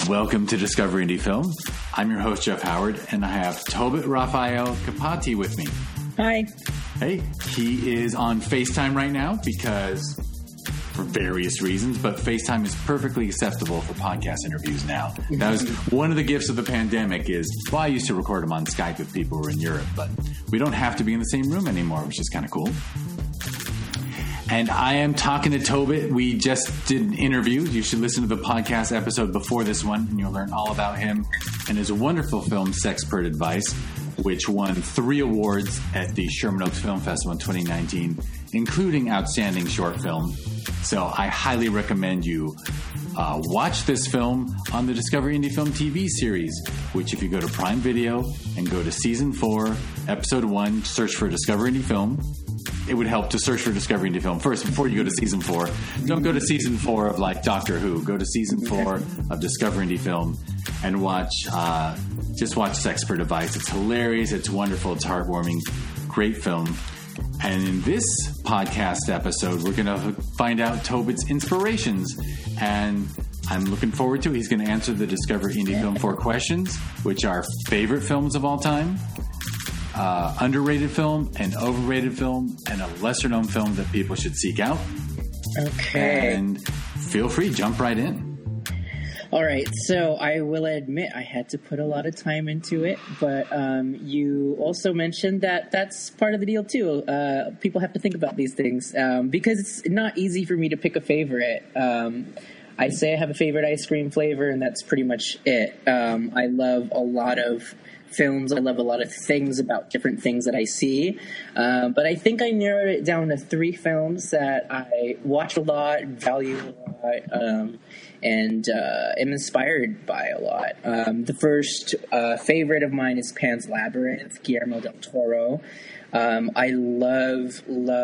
Welcome to Discover Indie Film. I'm your host, Jeff Howard, and I have Tobit Raphael Kapati with me. Hi. Hey, he is on FaceTime right now because, for various reasons, but FaceTime is perfectly acceptable for podcast interviews now. That was one of the gifts of the pandemic is, well, I used to record them on Skype with people who are in Europe, but we don't have to be in the same room anymore, which is kind of cool. And I am talking to Tobit. We just did an interview. You should listen to the podcast episode before this one, and you'll learn all about him and his wonderful film, Sexpert Advice, which won 3 awards at the Sherman Oaks Film Festival in 2019, including Outstanding Short Film. So I highly recommend you watch this film on the Discover Indie Film TV series, which if you go to Prime Video and go to Season 4, Episode 1, search for Discover Indie Film. It would help to search for Discover Indie Film first before you go to Season 4. Don't go to Season 4 of like Doctor Who. Go to Season 4 of Discover Indie Film and just watch Sexpert Advice. It's hilarious. It's wonderful. It's heartwarming. Great film. And in this podcast episode, we're going to find out Tobit's inspirations. And I'm looking forward to it. He's going to answer the Discover Indie Film 4 questions, which are favorite films of all time, underrated film, and overrated film, and a lesser-known film that people should seek out. Okay. And feel free, jump right in. All right, so I will admit I had to put a lot of time into it, but you also mentioned that that's part of the deal, too. People have to think about these things because it's not easy for me to pick a favorite. I say I have a favorite ice cream flavor, and that's pretty much it. I love a lot of films. I love a lot of things about different things that I see. But I think I narrowed it down to 3 films that I watch a lot, value a lot, and am inspired by a lot. The first favorite of mine is Pan's Labyrinth, Guillermo del Toro. I love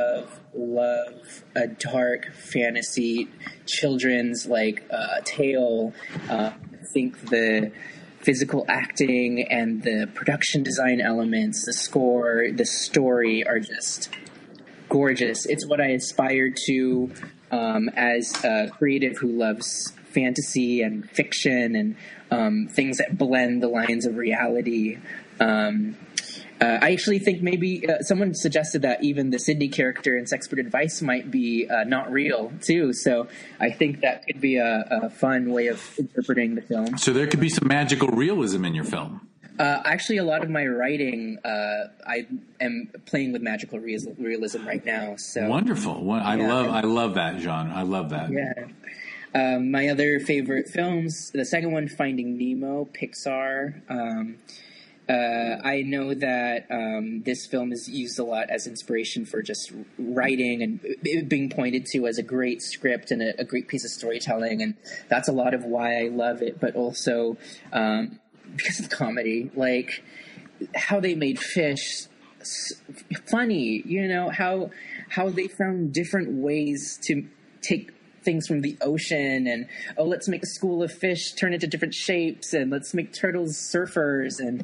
a dark fantasy children's tale. I think the physical acting and the production design elements, the score, the story are just gorgeous. It's what I aspire to as a creative who loves fantasy and fiction and things that blend the lines of reality. I actually think maybe someone suggested that even the Sydney character in Sexpert Advice might be not real, too. So I think that could be a fun way of interpreting the film. So there could be some magical realism in your film. Actually, a lot of my writing, I am playing with magical realism right now. So wonderful! I love that genre. I love that. Yeah. My other favorite films, the second one, Finding Nemo, Pixar. I know that this film is used a lot as inspiration for just writing and it being pointed to as a great script and a great piece of storytelling, and that's a lot of why I love it, but also because of the comedy, like how they made Fish funny, how they found different ways to take things from the ocean and, let's make a school of fish turn into different shapes and let's make turtles surfers. And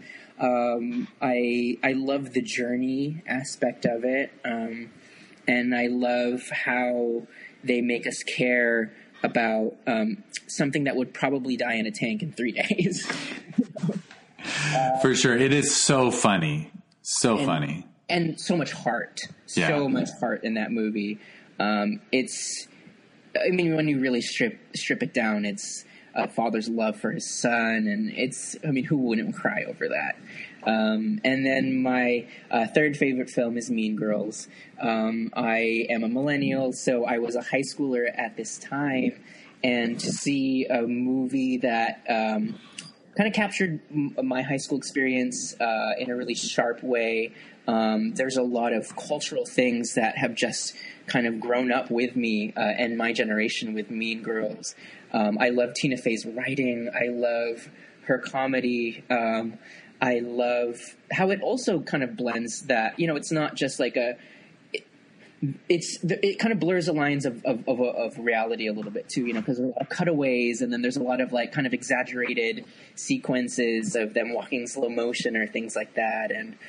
I love the journey aspect of it. And I love how they make us care about something that would probably die in a tank in 3 days. For sure. It is so funny. So funny. And so much heart. Yeah. So much heart in that movie. When you really strip it down, it's a father's love for his son, and who wouldn't cry over that? And then my third favorite film is Mean Girls. I am a millennial, so I was a high schooler at this time, and to see a movie that kind of captured my high school experience in a really sharp way. There's a lot of cultural things that have just kind of grown up with me and my generation with Mean Girls. I love Tina Fey's writing. I love her comedy. I love how it also kind of blends that, it's not just like it kind of blurs the lines of reality a little bit too, because there's a lot of cutaways, and then there's a lot of like kind of exaggerated sequences of them walking in slow motion or things like that. And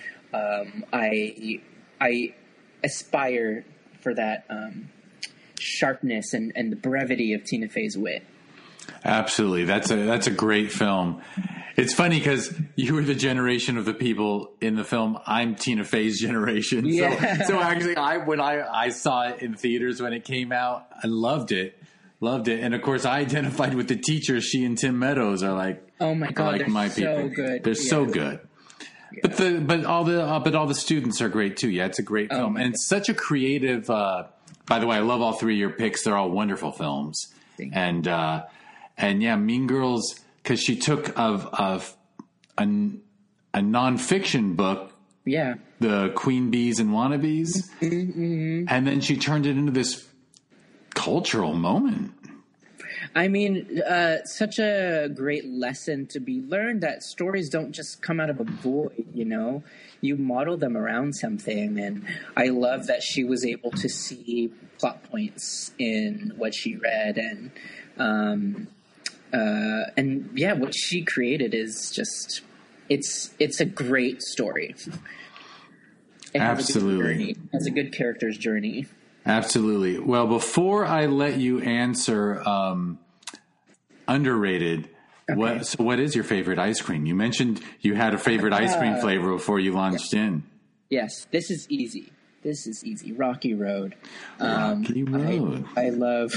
I aspire for that sharpness and the brevity of Tina Fey's wit. Absolutely. That's a great film. It's funny because you were the generation of the people in the film. I'm Tina Fey's generation. Yeah. So actually, when I saw it in theaters when it came out, I loved it. And of course, I identified with the teachers. She and Tim Meadows are like, oh my God, they're my so people. good. They're so good. Yeah. But all the students are great too. Yeah, it's a great film, and it's such a creative. By the way, I love all three of your picks. They're all wonderful films. And yeah, Mean Girls, because she took of a nonfiction book, the Queen Bees and Wannabes, and then she turned it into this cultural moment. I mean, such a great lesson to be learned that stories don't just come out of a void, you know? You model them around something, and I love that she was able to see plot points in what she read, and yeah, what she created is just, it's a great story. It Absolutely. Has a good character's journey. Absolutely. Well, before I let you answer underrated, Okay. what is your favorite ice cream? You mentioned you had a favorite ice cream flavor before you launched in. Yes, this is easy. Rocky Road. Rocky Road. I love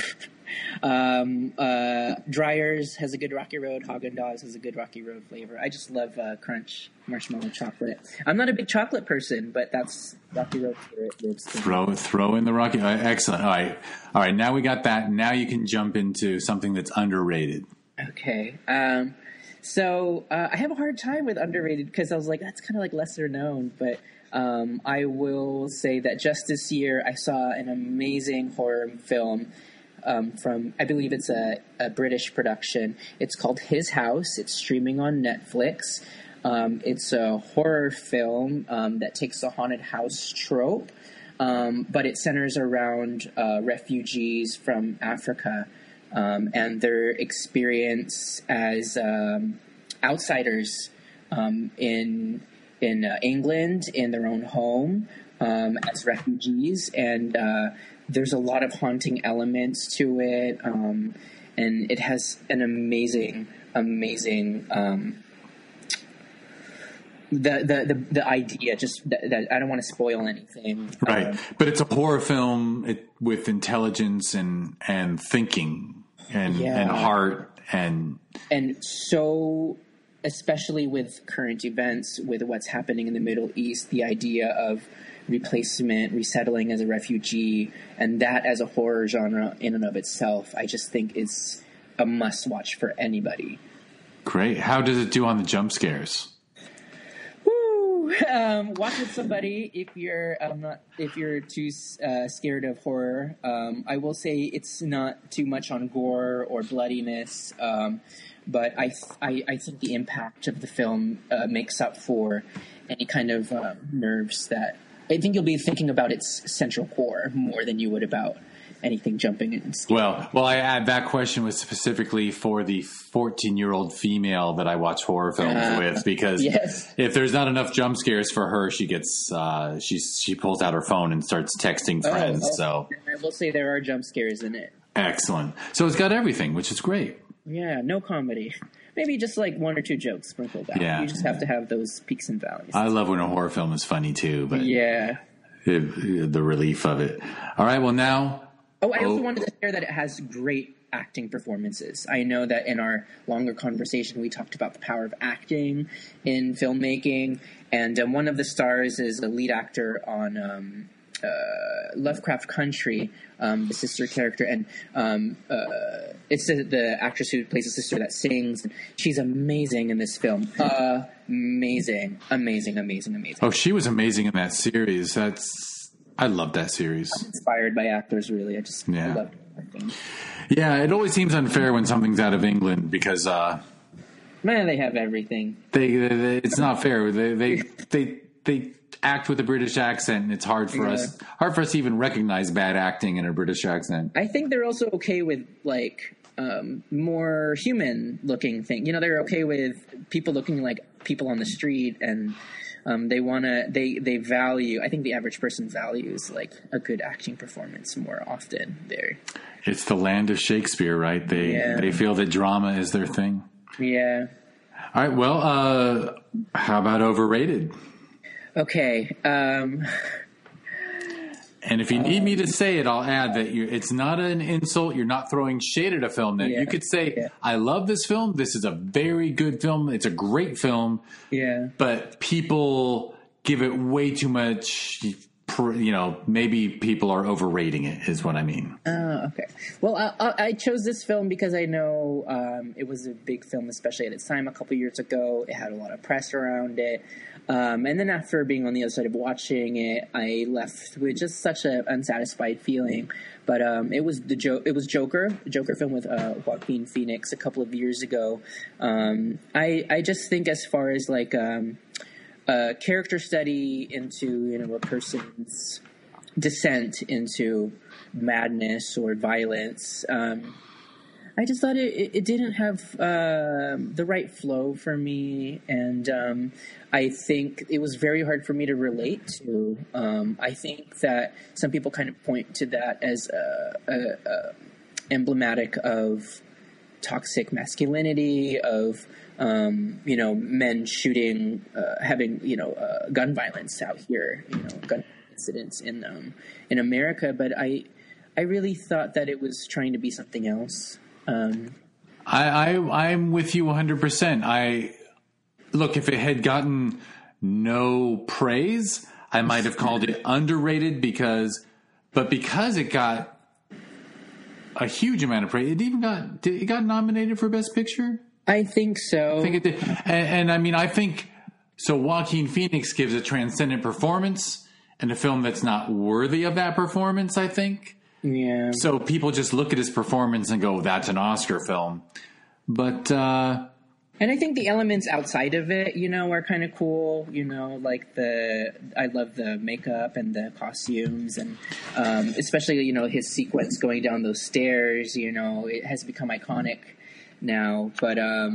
Dreyer's has a good Rocky Road. Haagen-Dazs has a good Rocky Road flavor. I just love crunch marshmallow chocolate. I'm not a big chocolate person, but that's Rocky Road favorite. Throw in the Rocky. Excellent. All right. Now we got that. Now you can jump into something that's underrated. Okay. So I have a hard time with underrated because I was like, that's kind of like lesser known, but I will say that just this year I saw an amazing horror film from, I believe it's a British production. It's called His House. It's streaming on Netflix. It's a horror film that takes a haunted house trope, but it centers around refugees from Africa and their experience as outsiders in England, in their own home, as refugees, and there's a lot of haunting elements to it, and it has an amazing the idea, just that I don't want to spoil anything, right? But it's a horror film with intelligence and thinking and heart and so, especially with current events, with what's happening in the Middle East, the idea of replacement, resettling as a refugee, and that as a horror genre in and of itself, I just think is a must-watch for anybody. Great. How does it do on the jump scares? Woo! Watch with somebody if you're too scared of horror. I will say it's not too much on gore or bloodiness. But I think the impact of the film makes up for any kind of nerves that I think you'll be thinking about its central core more than you would about anything jumping and scaring. Well, I add that question was specifically for the 14-year-old female that I watch horror films with, because if there's not enough jump scares for her, she gets she pulls out her phone and starts texting friends. So I will say there are jump scares in it. Excellent. So it's got everything, which is great. Yeah, no comedy. Maybe just like one or two jokes sprinkled out. Yeah. You just have to have those peaks and valleys. I love when a horror film is funny too, but the relief of it. All right, well now... I also wanted to share that it has great acting performances. I know that in our longer conversation we talked about the power of acting in filmmaking, and one of the stars is a lead actor on Lovecraft Country, the sister character, and it's the actress who plays the sister that sings. She's amazing in this film. Amazing. Oh, she was amazing in that series. I love that series. I'm inspired by actors, really. I love it. Yeah, it always seems unfair when something's out of England because man, they have everything. It's not fair. They act with a British accent, and it's hard for us to even recognize bad acting in a British accent. I think they're also okay with like more human looking thing. You know, they're okay with people looking like people on the street, and they value. I think the average person values like a good acting performance more often. There, it's the land of Shakespeare, right? They feel that drama is their thing. Yeah. All right. Well, how about overrated? Okay. And if you need me to say it, I'll add that it's not an insult. You're not throwing shade at a film. That you could say, I love this film. This is a very good film. It's a great film. Yeah. But people give it way too much. You know, maybe people are overrating it, is what I mean. Oh, okay. Well, I chose this film because I know it was a big film, especially at its time a couple years ago. It had a lot of press around it. And then after being on the other side of watching it, I left with just such an unsatisfied feeling. But it was Joker, a Joker film with Joaquin Phoenix a couple of years ago. I just think as far as like a character study into, you know, a person's descent into madness or violence, I just thought it didn't have the right flow for me, and I think it was very hard for me to relate to. I think that some people kind of point to that as emblematic of toxic masculinity, of you know, men shooting, having, you know, gun violence out here, you know, gun incidents in America. But I really thought that it was trying to be something else. I'm with you 100%. Look, if it had gotten no praise, I might have called it underrated because it got a huge amount of praise. It got nominated for Best Picture. I think so. I think it did. And I mean, I think so. Joaquin Phoenix gives a transcendent performance in a film that's not worthy of that performance, I think. Yeah. So people just look at his performance and go, that's an Oscar film. But, and I think the elements outside of it, you know, are kind of cool. You know, like I love the makeup and the costumes, and especially, you know, his sequence going down those stairs. You know, it has become iconic now. But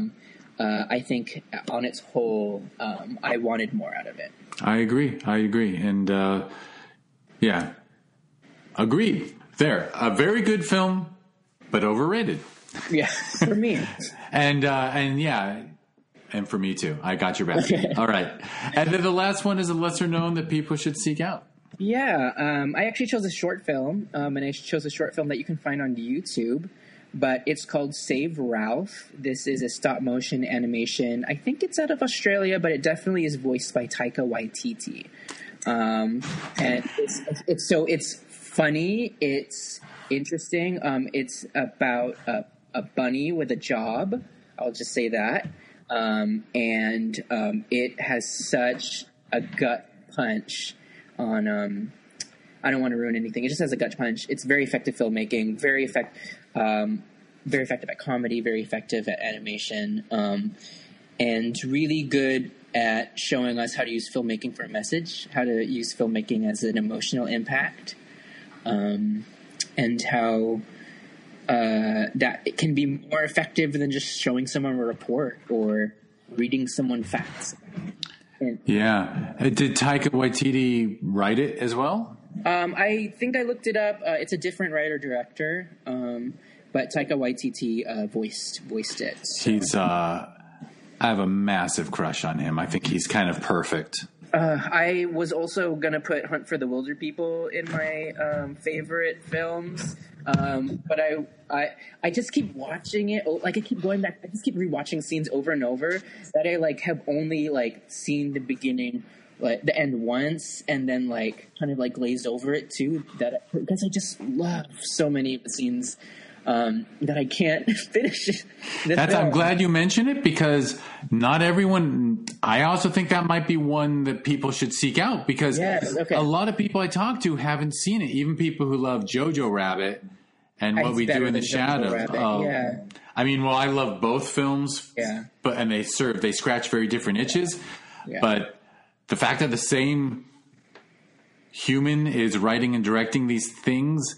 I think on its whole, I wanted more out of it. I agree. And yeah, agreed. There, a very good film, but overrated. Yeah, for me. and yeah, and for me too. I got your back. Okay. All right. And then the last one is a lesser known that people should seek out. Yeah, I actually chose a short film, and I chose a short film that you can find on YouTube, but it's called Save Ralph. This is a stop motion animation. I think it's out of Australia, but it definitely is voiced by Taika Waititi. And it's funny. It's interesting. It's about a bunny with a job. I'll just say that. And it has such a gut punch on. I don't want to ruin anything. It just has a gut punch. It's very effective filmmaking. Very effective at comedy. Very effective at animation. And really good at showing us how to use filmmaking for a message. How to use filmmaking as an emotional impact. And how that it can be more effective than just showing someone a report or reading someone facts. Yeah. Did Taika Waititi write it as well? I think I looked it up. It's a different writer-director, but Taika Waititi voiced it. So. I have a massive crush on him. I think he's kind of perfect. I was also going to put Hunt for the Wilder People in my favorite films, but I just keep watching it. Like I keep going back. I just keep rewatching scenes over and over that I like have only like seen the beginning, like the end once, and then like kind of like glazed over it too. Because I just love so many of the scenes. That I can't finish. I'm glad you mentioned it because not everyone. I also think that might be one that people should seek out because a lot of people I talk to haven't seen it. Even people who love Jojo Rabbit and What We Do in the Shadows. Yeah. I mean, well, I love both films. Yeah. And they scratch very different itches. Yeah. But the fact that the same human is writing and directing these things.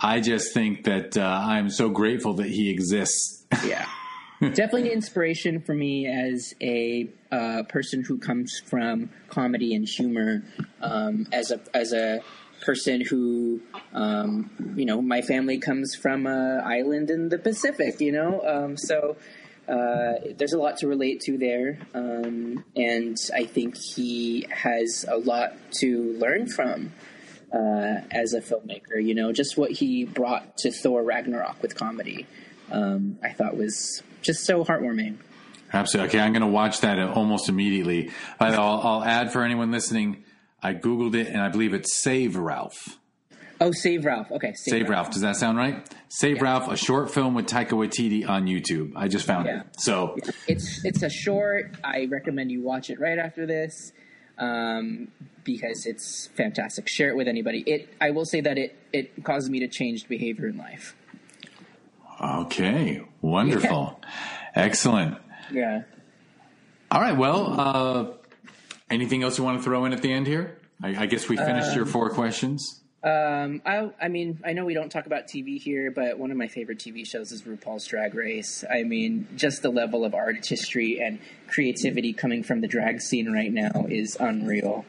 I just think that I'm so grateful that he exists. Yeah. Definitely an inspiration for me as a person who comes from comedy and humor, as a person who, my family comes from an island in the Pacific, so there's a lot to relate to there, and I think he has a lot to learn from as a filmmaker, just what he brought to Thor Ragnarok with comedy, I thought was just so heartwarming. Absolutely. Okay, I'm going to watch that almost immediately. I'll add for anyone listening, I Googled it, and I believe it's Save Ralph. Oh, Save Ralph. Okay, Save Ralph. Does that sound right? Save Ralph, a short film with Taika Waititi on YouTube. I just found it. So it's a short. I recommend you watch it right after this because it's fantastic. Share it with anybody. I will say that it caused me to change behavior in life. Okay, wonderful. Yeah. Excellent. Yeah. All right, well, anything else you want to throw in at the end here? I guess we finished your 4 questions. I mean, I know we don't talk about TV here, but one of my favorite TV shows is RuPaul's Drag Race. I mean, just the level of artistry and creativity coming from the drag scene right now is unreal.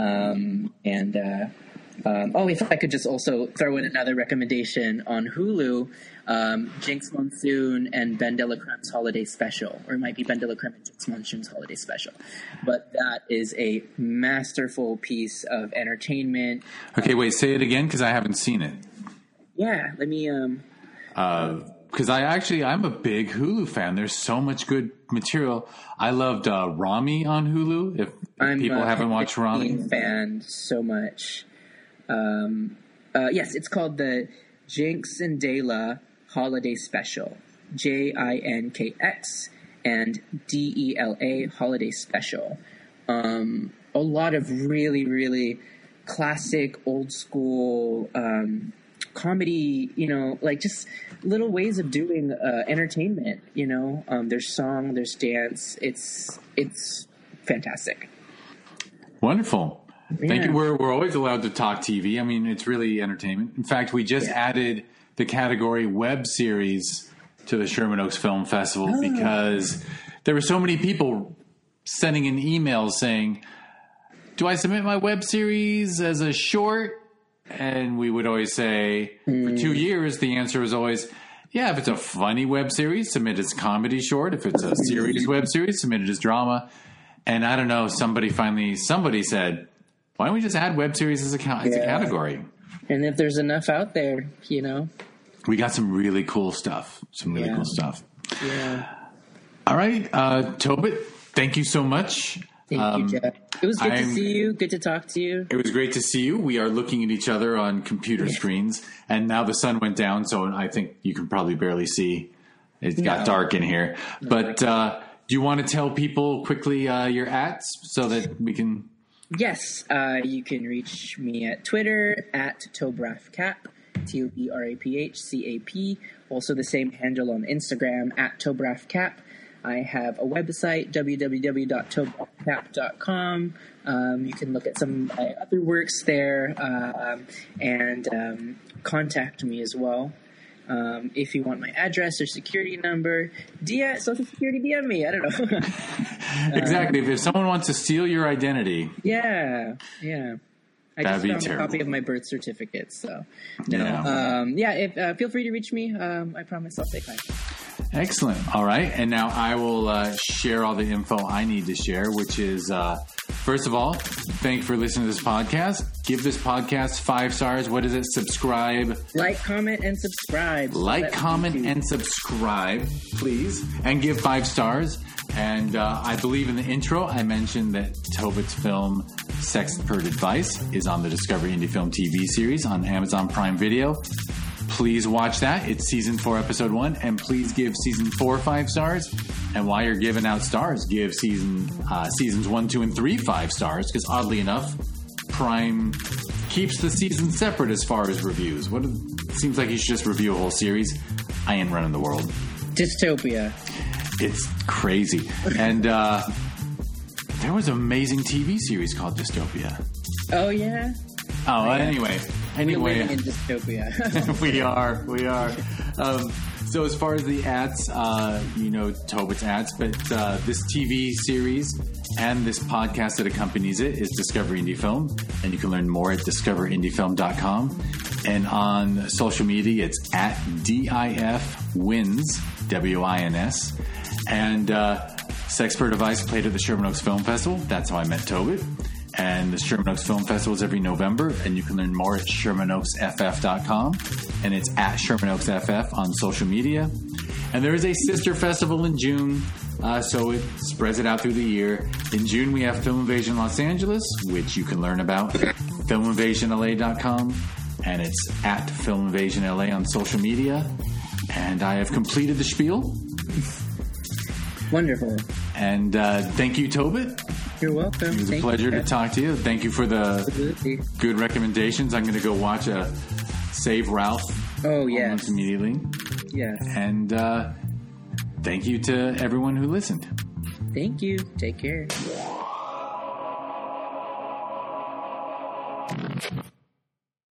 If I could just also throw in another recommendation on Hulu, Jinx Monsoon and Ben de la Creme's Holiday Special, or it might be Ben de la Creme and Jinx Monsoon's Holiday Special. But that is a masterful piece of entertainment. Okay, wait, say it again because I haven't seen it. Yeah, let me. Because I'm a big Hulu fan. There's so much good material. I loved Rami on Hulu. If people haven't watched Rami, I'm a fan so much. Yes, it's called the Jinx and Dela Holiday Special. JINKX and DELA Holiday Special. A lot of really, really classic, old school comedy, like just little ways of doing entertainment, there's song, there's dance. It's fantastic. Wonderful. Yeah. Thank you. We're always allowed to talk TV. I mean, it's really entertainment. In fact, we just added the category web series to the Sherman Oaks Film Festival because there were so many people sending in emails saying, do I submit my web series as a short? And we would always say, for 2 years, the answer was always, yeah, if it's a funny web series, submit as comedy short. If it's a serious web series, submit it as drama. And I don't know, somebody said, why don't we just add web series as a category? And if there's enough out there, We got some really cool stuff. Cool stuff. Yeah. All right. Tobit, thank you so much. Thank you, Jeff. It was good to see you. Good to talk to you. It was great to see you. We are looking at each other on computer screens. And now the sun went down, so I think you can probably barely see. It got dark in here. But do you want to tell people quickly your ats so that we can... Yes, you can reach me at Twitter at TobrafCap, TOBRAPHCAP. Also the same handle on Instagram at TobrafCap. I have a website, www.tobrafcap.com. You can look at some of my other works there and contact me as well. If you want my address or security number, Social Security DM me. I don't know. Exactly. If someone wants to steal your identity. Yeah. I just found a copy of my birth certificate. So, feel free to reach me. I promise I'll say hi. Excellent. All right. And now I will share all the info I need to share, which is, first of all, thank you for listening to this podcast. Give this podcast 5 stars. What is it? Subscribe. Like, comment, and subscribe. Like, comment, and subscribe, please. And give 5 stars. And I believe in the intro, I mentioned that Tobit's film, Sexpert Advice, is on the Discovery Indie Film TV series on Amazon Prime Video. Please watch that. It's season 4, episode 1, and please give season 4 5 stars. And while you're giving out stars, give seasons 1, 2, and 3 5 stars. Because oddly enough, Prime keeps the season separate as far as reviews. It seems like you should just review a whole series. I ain't running the world. Dystopia. It's crazy. And there was an amazing TV series called Dystopia. Oh yeah. Anyway. Anyway, we're living in dystopia. we are. So as far as the ads, Tobit's ads, but this TV series and this podcast that accompanies it is Discover Indie Film, and you can learn more at discoverindiefilm.com. And on social media, it's at DIFWins, WINS. And Sexpert Advice played at the Sherman Oaks Film Festival. That's how I met Tobit. And the Sherman Oaks Film Festival is every November, and you can learn more at ShermanOaksFF.com. And it's at Sherman Oaks FF on social media. And there is a sister festival in June, so it spreads it out through the year. In June, we have Film Invasion Los Angeles, which you can learn about. FilmInvasionLA.com, and it's at Film Invasion LA on social media. And I have completed the spiel. Wonderful. And thank you, Tobit. You're welcome. It was a pleasure to talk to you. Thank you for the good recommendations. I'm going to go watch Save Ralph. Oh, yes. Almost immediately. Yes. And thank you to everyone who listened. Thank you. Take care.